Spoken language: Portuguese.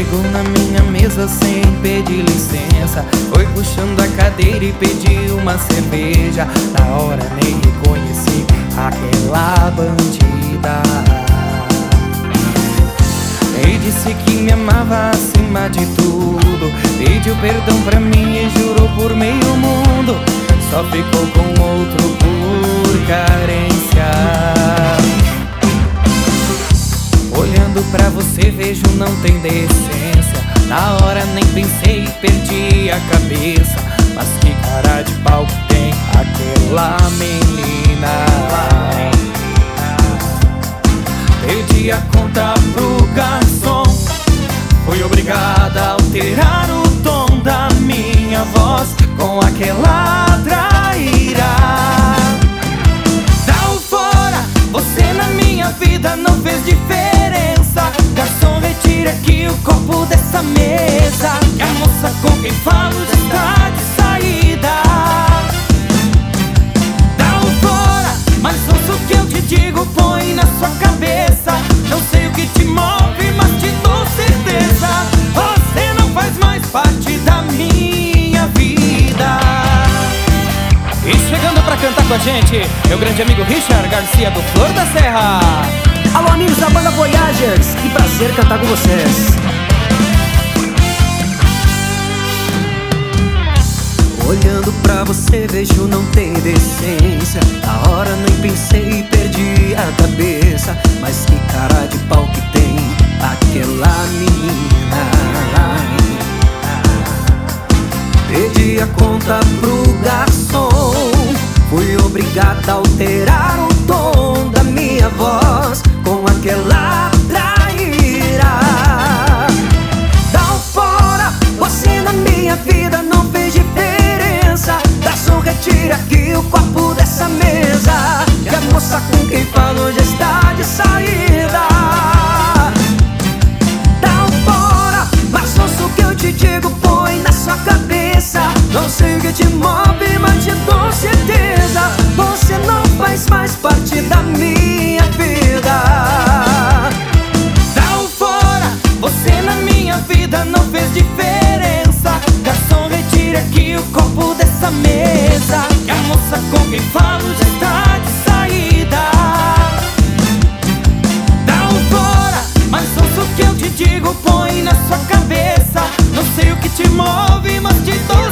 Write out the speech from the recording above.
Chegou na minha mesa sem pedir licença, foi puxando a cadeira e pediu uma cerveja. Na hora nem reconheci aquela bandida. E disse que me amava acima de tudo, pediu perdão pra mim e jurou por meio mundo. Só ficou com outro por carência. Olhando pra você vejo não tem decência. Na hora nem pensei e perdi a cabeça. Mas que cara de pau que tem aquela menina. Perdi a conta pro garçom, fui obrigada a alterar o tom da minha voz com aquela traíra. Dá um fora, você na minha vida não fez diferença. Garçom, retira aqui o copo dessa mesa, que a moça com quem falo já está de saída. Dá um fora, mas ouça o que eu te digo, põe na sua cabeça. Não sei o que te move, mas te dou certeza, você não faz mais parte da minha vida. E chegando pra cantar com a gente, meu grande amigo Richard Garcia do Flor da Serra. Alô amigos da banda Voyagers, que prazer cantar com vocês. Olhando pra você vejo não tem decência. Na hora nem pensei e perdi a cabeça. Mas que cara de pau que tem aquela menina. Perdi a conta pro garçom, fui obrigada a alterar o tom da minha voz com aquela traíra. Dá um fora, você na minha vida não fez diferença. Garçom, retira aqui o copo dessa mesa, que a moça com quem falo já está de saída. Dá um fora, mas ouça o que eu te digo, põe na sua cabeça. Não sei o que te move, mas te dou certeza, você não faz mais parte da minha vida. Dá um fora, você na minha vida não fez diferença. Garçom, retira aqui o copo dessa mesa, que a moça com quem falo já está de saída. Dá um fora, mas ouça o que eu te digo, põe na sua cabeça. Não sei o que te move, mas te dou